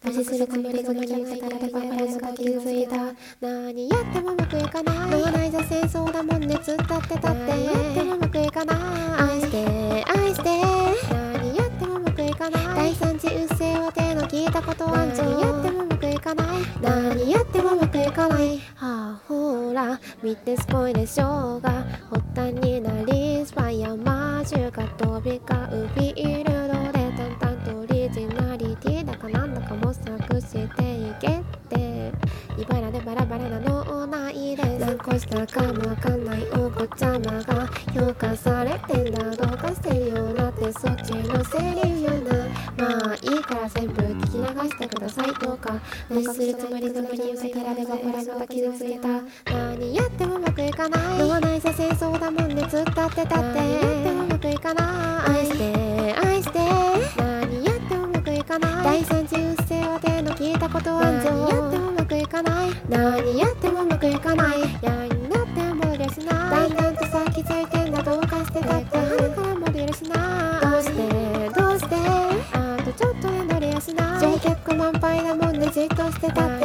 無視するつもりが気づいたらバイバイとか傷ついた。何やってもうまくいかない。脳内じゃ戦争だもんね。突っ立って立って何やってもうまくいかない。愛して愛して何やってもうまくいかない。第三次うっせぇわての聞いたことあんじゃん。何やってもうまくいかない。何やってもうまくいかない。はあほら見てすごいでしょうが発端になりスパイアマージュが飛び交うフィールドで淡々とオリジナリティだかなんだか模索していけって茨でバラバラな脳内で何個したかもわかんないお子ちゃまが評価されてんだどうかしてるようなってそっちのセリフ言うな。まあいいから全部聞き流してくださいどうか。無視するつもりが気づいたらでがほらまた傷ついた。何やってもうまくいかない。脳内じゃ戦争だもんね。突っ立って立って何やってもうまくいかない。愛して愛して何やってもうまくいかない。第三次うっせぇわての聞いたことあんじゃん。何やってもうまくいかない。何やってもうまくいかない。やになっても許しない。だんだんとさ気づいてんだどうかしてたって春からも許しない。どうしてどうしてあとちょっとで乗りやしない。乗客満杯だもんねじっとしてたって